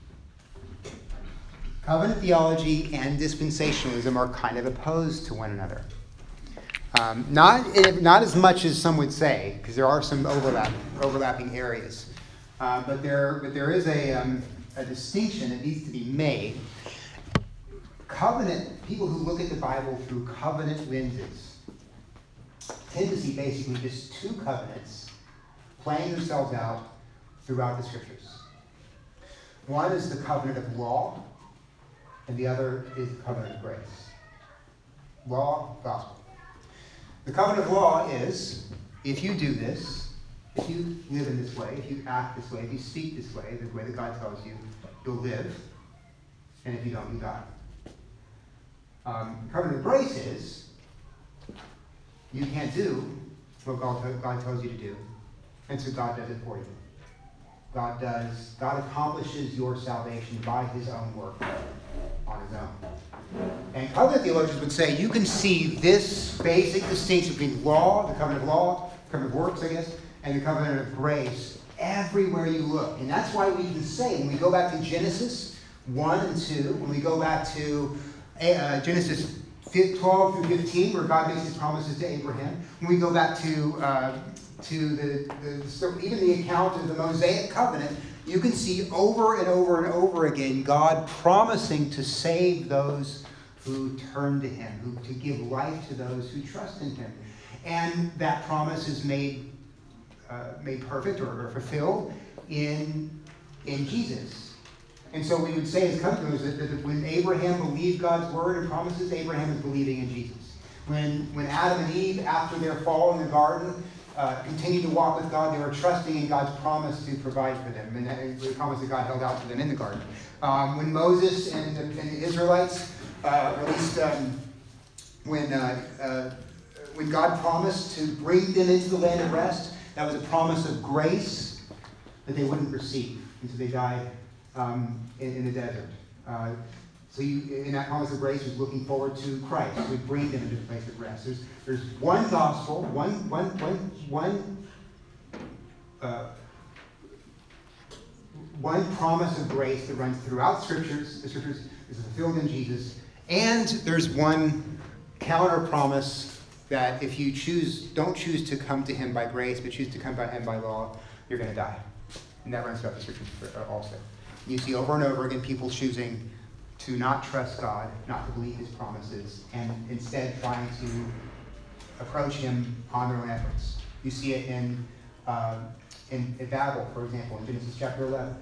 Covenant theology and dispensationalism are kind of opposed to one another. Um, not not as much as some would say, because there are some overlap overlapping areas, uh, but there but there is a um, a distinction that needs to be made. Covenant people who look at the Bible through covenant lenses tend to see basically just two covenants playing themselves out throughout the Scriptures. One is the covenant of law, and the other is the covenant of grace. Law, gospel. The covenant of law is, if you do this, if you live in this way, if you act this way, if you speak this way, the way that God tells you, you'll live. And if you don't, you die. Um, covenant of grace is, you can't do what God, God tells you to do, and so God does it for you. God does, God accomplishes your salvation by his own work on his own. And covenant theologians would say you can see this basic distinction between law, the covenant of law, covenant of works, I guess, and the covenant of grace everywhere you look. And that's why we even say, when we go back to Genesis one and two, when we go back to uh, Genesis twelve through fifteen, where God makes his promises to Abraham, when we go back to uh, to the, the so even the account of the Mosaic covenant, you can see over and over and over again God promising to save those who turn to him, who to give life to those who trust in him. And that promise is made uh, made perfect or, or fulfilled in, in Jesus. And so we would say as comforters that, that when Abraham believed God's word and promises, Abraham is believing in Jesus. When, when Adam and Eve, after their fall in the garden, uh, continued to walk with God, they were trusting in God's promise to provide for them, and that, the promise that God held out to them in the garden. Um, when Moses and the, and the Israelites, uh, or at least um, when, uh, uh, when God promised to bring them into the land of rest, that was a promise of grace that they wouldn't receive until they died um, in, in the desert. Uh, so you, in that promise of grace was looking forward to Christ, who would bring them into the place of rest. There's, there's one gospel, one, one, one, one, uh, one promise of grace that runs throughout Scriptures. The Scriptures is fulfilled in Jesus. And there's one counter promise that if you choose, don't choose to come to him by grace, but choose to come by him by law, you're going to die. And that runs throughout the Scriptures also. You see over and over again people choosing to not trust God, not to believe his promises, and instead trying to approach him on their own efforts. You see it in, uh, in, in Babel, for example, in Genesis chapter eleven.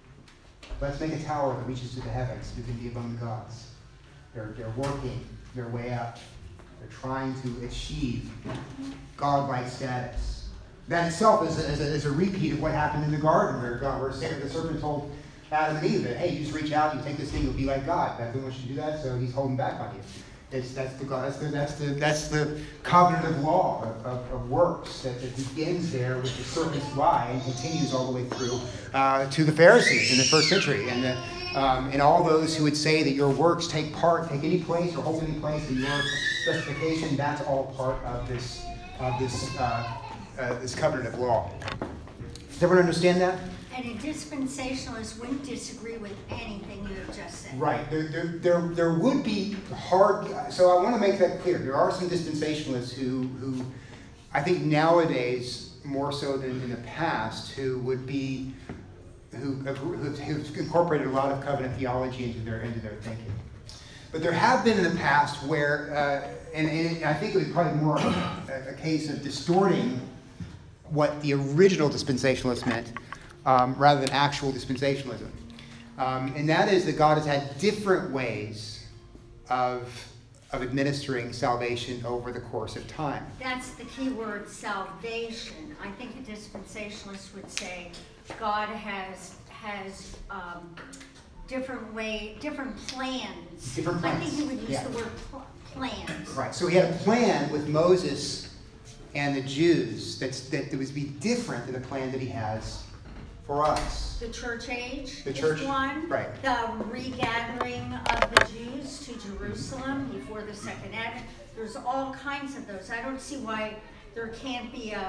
Let's make a tower that reaches to the heavens, that can be among the gods. They're, they're working their way up. They're trying to achieve God-like status. That itself is a, is, a, is a repeat of what happened in the garden, where, God, where the serpent told Adam and Eve that, hey, you just reach out, you take this thing, you'll be like God. God doesn't want you to do that, so he's holding back on you. It's, that's, the, that's, the, that's, the, that's the covenant of law, of, of, of works, that, that begins there with the serpent's lie and continues all the way through uh, to the Pharisees in the first century. And, the, um, and all those who would say that your works take part, take any place or hold any place in your justification, that's all part of this, of this, uh, uh, this covenant of law. Does everyone understand that? And a dispensationalist wouldn't disagree with anything you have just said. Right. There, there, there, there would be hard... So I want to make that clear. There are some dispensationalists who, who I think nowadays, more so than in the past, who would be... Who, who've incorporated a lot of covenant theology into their, into their thinking. But there have been in the past where... Uh, and, and I think it was probably more a, a case of distorting what the original dispensationalists meant, Um, rather than actual dispensationalism. Um, and that is that God has had different ways of, of administering salvation over the course of time. That's the key word, salvation. I think a dispensationalist would say God has has um, different way, different plans. Different plans. I think he would use Yeah. the word pl- plans. Right. So he had a plan with Moses and the Jews that's, that would be different than the plan that he has for us. The church age The church, is one. right. The regathering of the Jews to Jerusalem before the second advent. There's all kinds of those. I don't see why there can't be a,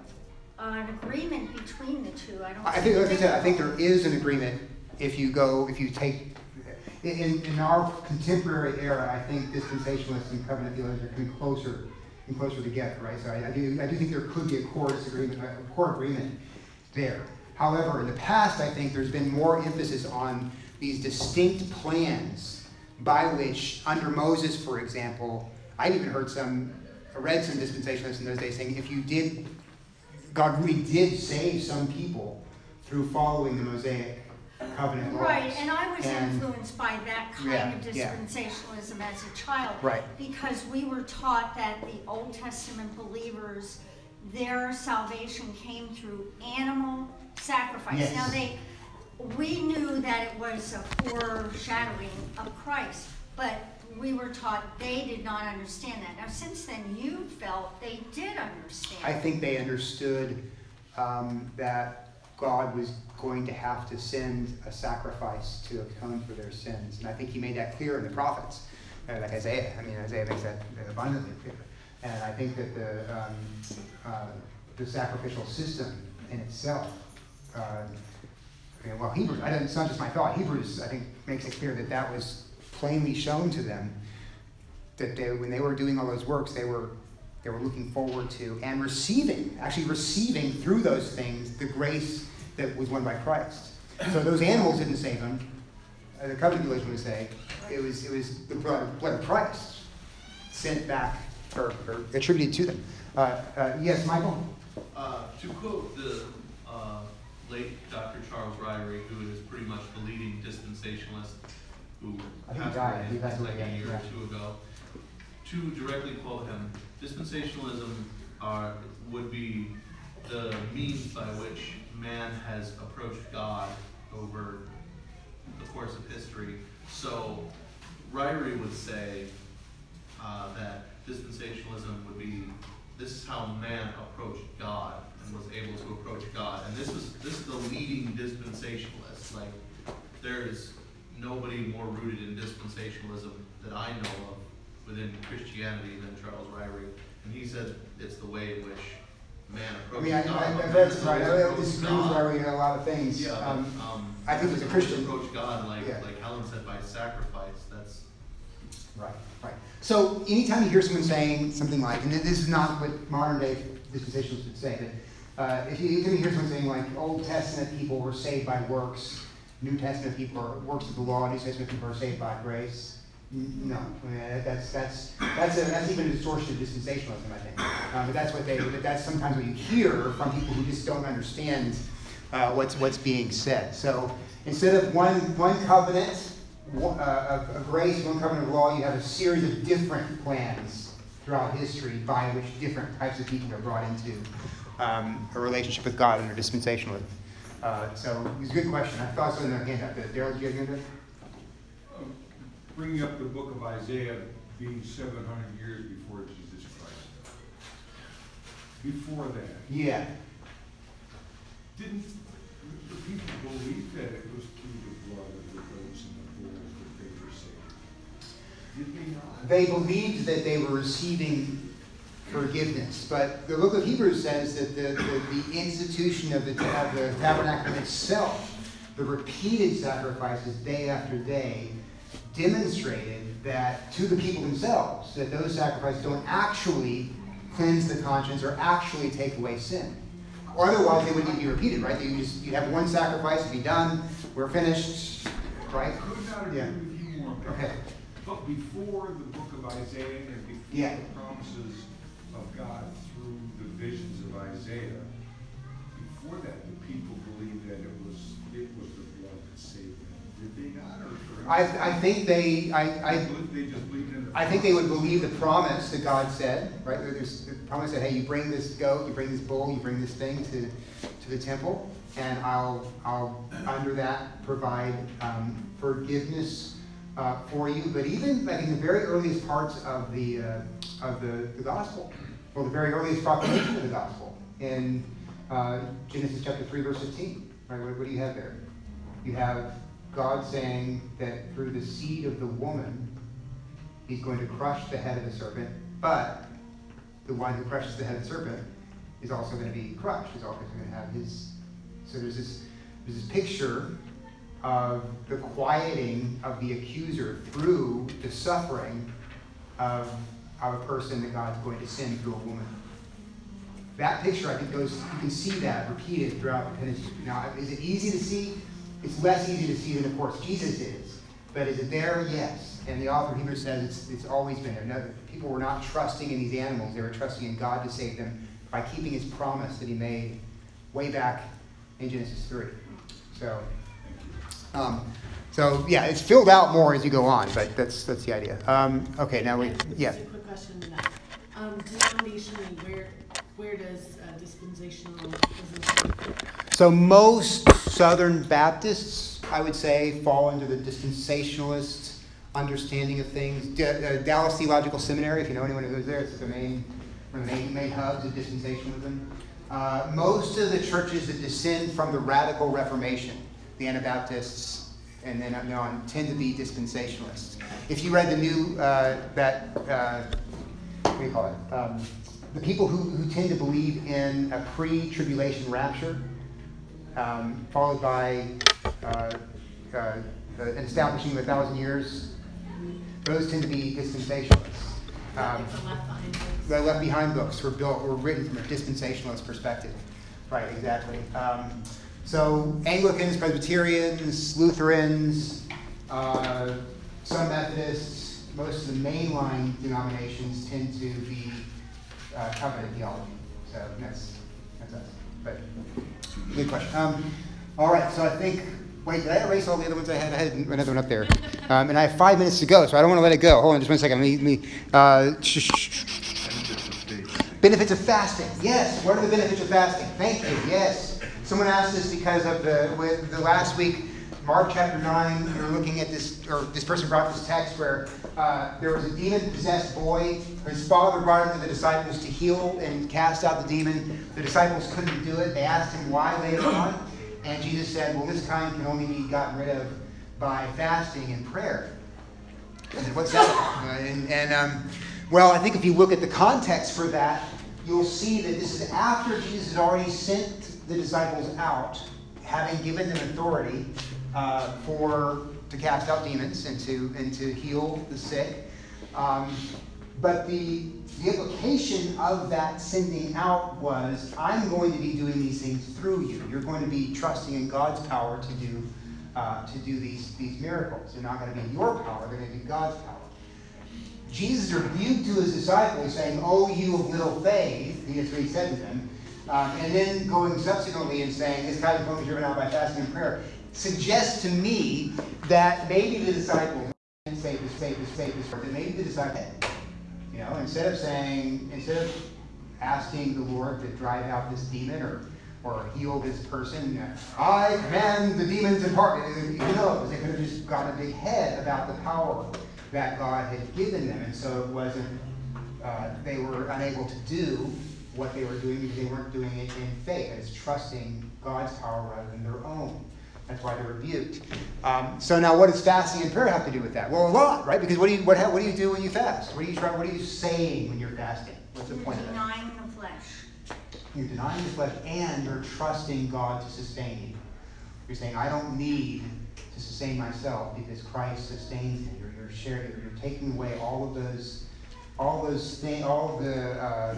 an agreement between the two. I don't. I see think, the like I said, I think there difficulty. is an agreement if you go, if you take, in, in our contemporary era, I think dispensationalists and covenant theologians are coming closer and closer together, right? So I, I do, I do think there could be a core disagreement, a core agreement there. However, in the past, I think there's been more emphasis on these distinct plans by which, under Moses, for example, I've even heard some, I read some dispensationalists in those days saying if you did, God really did save some people through following the Mosaic covenant laws. Right, and I was And- influenced by that kind Yeah, of yeah. dispensationalism as a child. Right. Because we were taught that the Old Testament believers, their salvation came through animal sacrifice. Yes. Now they, we knew that it was a foreshadowing of Christ, but we were taught they did not understand that. Now since then you felt they did understand. I think they understood um, that God was going to have to send a sacrifice to atone for their sins. And I think he made that clear in the prophets, uh, like Isaiah. I mean, Isaiah makes that abundantly clear. And I think that the, um, uh, the sacrificial system in itself, uh, I mean, well, Hebrews, I don't, it's not just my thought, Hebrews, I think, makes it clear that that was plainly shown to them, that they, when they were doing all those works, they were they were looking forward to and receiving, actually receiving through those things, the grace that was won by Christ. So those animals didn't save them. uh, the covenant theologian would say, it was it was the blood, blood of Christ sent back or, or attributed to them. Uh, uh, yes, Michael? Uh, to quote the uh, late Doctor Charles Ryrie, who is pretty much the leading dispensationalist, who I think he passed died. away He passed away, like yeah, a year yeah. or two ago, to directly quote him, dispensationalism are, would be the means by which man has approached God over the course of history. So Ryrie would say uh, that dispensationalism would be, this is how man approached God and was able to approach God. And this was this is the leading dispensationalist. Like, there is nobody more rooted in dispensationalism that I know of within Christianity than Charles Ryrie. And he said it's the way in which man I approaches mean, I, God. I, but I've man read is some, the right, way I to don't approach disagree with God. Larry in a lot of things. Yeah, um, but, um, I think as a to Christian- approach God like Yeah. like Helen said by sacrifice. That's Right, right. So anytime you hear someone saying something like, and this is not what modern day dispensationalists would say, but uh, if you, if you hear someone saying like, Old Testament people were saved by works, New Testament people are works of the law, New Testament people are saved by grace. N- No, I mean, that- that's that's that's a, that's even a distortion of dispensationalism, I think. Uh, but that's what they. But that's sometimes what you hear from people who just don't understand uh, what's what's being said. So instead of one one covenant. One, uh, of, of grace, one covenant of law, you have a series of different plans throughout history by which different types of people are brought into um, a relationship with God under dispensationalism. Uh, so it's a good question. I thought so in their hand up. Daryl, did you have anything? Um, Bringing up the book of Isaiah being seven hundred years before Jesus Christ. Before that, Yeah. didn't the people believe that it was through the blood of the goats and the bulls that they were saved? Did they not? They believed that they were receiving forgiveness, but the book of Hebrews says that the, the, the institution of the, of the tabernacle itself, the repeated sacrifices day after day, demonstrated that to the people themselves, that those sacrifices don't actually cleanse the conscience or actually take away sin. Or otherwise they wouldn't need to be repeated, right? You just you have one sacrifice, be done, we're finished, right? I could not agree Yeah. with you more. Okay. But before the book of Isaiah and before Yeah. the promises of God through the visions of Isaiah, before that the people believed that it was it was the blood that saved them. Did they not? Or I, I think they I, I they just believed in the I think they would believe the promise that God said, right? There's the promise that, hey, you bring this goat, you bring this bull, you bring this thing to, to the temple, and I'll, I'll under that provide um, forgiveness uh, for you. But even like in the very earliest parts of the uh, of the, the gospel, or the very earliest proclamation of the gospel, in uh, Genesis chapter three, verse fifteen, right? What, what do you have there? You have God saying that through the seed of the woman, He's going to crush the head of the serpent, but the one who crushes the head of the serpent is also going to be crushed. He's also going to have his. So there's this, there's this picture of the quieting of the accuser through the suffering of, of a person that God's going to send through a woman. That picture, I think, goes. You can see that repeated throughout the Pentateuch. Now, is it easy to see? It's less easy to see than, of course, Jesus is. But is it there? Yes. And the author of Hebrews says it's, it's always been there. No, people were not trusting in these animals. They were trusting in God to save them by keeping His promise that He made way back in Genesis three. So, um, so yeah, it's filled out more as you go on, but that's that's the idea. Um, okay, now we, yeah. Just a quick question on that. Um, denominationally, where where does uh, dispensationalism? So most Southern Baptists, I would say, fall into the dispensationalist understanding of things. D- uh, Dallas Theological Seminary, if you know anyone who goes there, it's the main, one of the main, main hubs of dispensationalism. Uh, most of the churches that descend from the Radical Reformation, the Anabaptists, and then on, tend to be dispensationalists. If you read the new, uh, that, uh, what do you call it? Um, the people who, who tend to believe in a pre-tribulation rapture, um, followed by uh, uh, an establishing of a thousand years, those tend to be dispensationalists. Um, Like the Left Behind books. the Left Behind books were built, were written from a dispensationalist perspective. Right, exactly. Um, so Anglicans, Presbyterians, Lutherans, Uh, some Methodists, most of the mainline denominations tend to be uh, covenant theology. So that's that's us. But good question. Um, all right. So I think. Wait, did I erase all the other ones I had? I had another one up there. Um, and I have five minutes to go, so I don't want to let it go. Hold on just one second. Let me, let me, uh, benefits of fasting. Yes. What are the benefits of fasting? Thank you. Yes. Someone asked this because of the, with the last week, Mark chapter nine, we were looking at this, or this person brought this text where uh, there was a demon-possessed boy. His father brought him to the disciples to heal and cast out the demon. The disciples couldn't do it. They asked him why later on. And Jesus said, well, this kind can only be gotten rid of by fasting and prayer. And said, what's that? Uh, and, and um, well, I think if you look at the context for that, you'll see that this is after Jesus had already sent the disciples out, having given them authority uh, for to cast out demons and to and to heal the sick. Um, but the the implication of that sending out was, I'm going to be doing these things through you. You're going to be trusting in God's power to do uh, to do these, these miracles. They're not going to be your power, they're going to be God's power. Jesus rebuked to his disciples, saying, "Oh, you of little faith," that's what he said to them. Um, and then going subsequently and saying, "This kind of focus driven out by fasting and prayer," suggests to me that maybe the disciples say this, say this, say this, that maybe the disciples, you know, instead of saying, instead of asking the Lord to drive out this demon or or heal this person, I command the demons to depart. Who knows? They could have just gotten a big head about the power that God had given them, and so it wasn't. Uh, they were unable to do what they were doing because they weren't doing it in faith. It's trusting God's power rather than their own. That's why they're rebuked. Um, so now, what does fasting and prayer have to do with that? Well, a lot, right? Because what do you what what do you do when you fast? What are you trying? What are you saying when you're fasting? What's the point of that? Denying the flesh. You're denying the flesh, and you're trusting God to sustain you. You're saying, I don't need to sustain myself because Christ sustains me. You're, you're sharing. You're, you're taking away all of those, all those things, all of the, uh,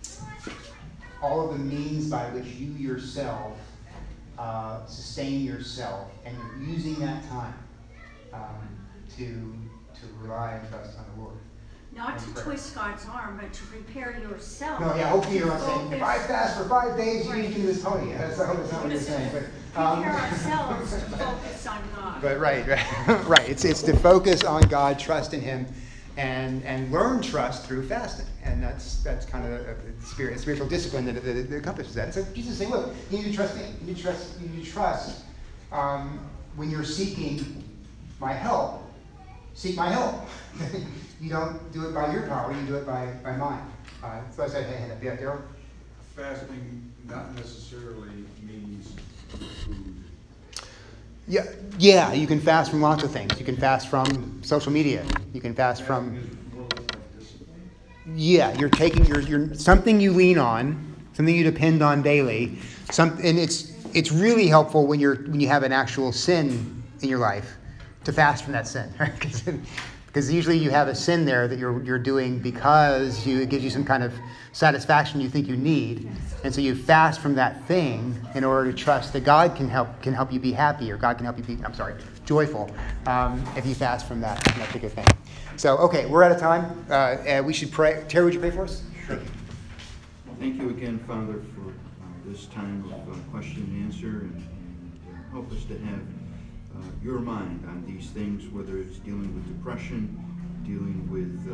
all of the means by which you yourself uh, sustain yourself, and you're using that time um, to to rely and trust on the Lord. Not to twist God's arm, but to prepare yourself. No, yeah, hopefully you're not saying, if I fast for five days, you need to do this pony. That's not, that's not what you're saying. But, um, prepare ourselves to focus on God. But right, right, right. It's it's to focus on God, trust in Him, and and learn trust through fasting. And that's that's kind of a, a spirit, a spiritual discipline that, that, that accomplishes that. So Jesus is saying, look, you need to trust me. You need to trust. You need to trust um, when you're seeking my help. Seek my help. You don't do it by your power, you do it by, by mine. Uh, so I said, hey, hand up. Yeah, Daryl? Fasting not necessarily means food. Yeah, yeah, you can fast from lots of things. You can fast from social media. You can fast from... Fasting is more like discipline. Yeah, you're taking your, your something you lean on, something you depend on daily. Some, and it's it's really helpful when you're when you have an actual sin in your life to fast from that sin, right? Because usually you have a sin there that you're you're doing because you, it gives you some kind of satisfaction you think you need, and so you fast from that thing in order to trust that God can help can help you be happy, or God can help you be I'm sorry joyful um, if you fast from that from that particular thing. So okay, we're out of time. Uh, uh, we should pray. Terry, would you pray for us? Sure. Thank you again, Father, for uh, this time of uh, question and answer, and, and uh, help us to have Uh, your mind on these things, whether it's dealing with depression, dealing with uh,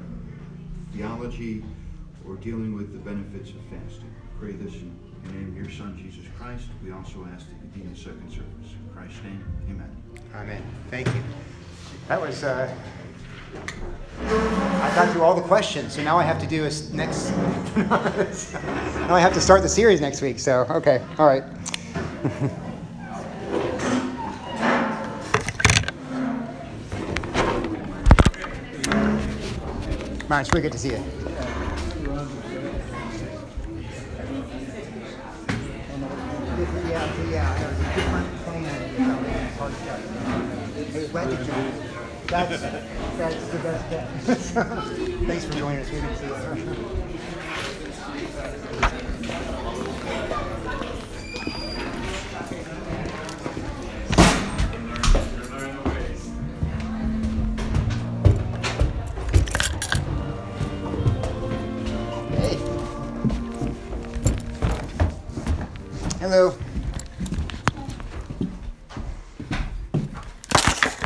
theology, or dealing with the benefits of fasting. Pray this in the name of your Son, Jesus Christ. We also ask that you be in the second service. In Christ's name, amen. Amen. Thank you. That was, uh, I got through all the questions, so now I have to do a s- next, now I have to start the series next week, so, okay, all right. Man, it's really good to see you. Yeah, yeah, I have a different plan. Hey, glad you joined. That's, that's the best bet. Thanks for joining us. We didn't see you. Hello.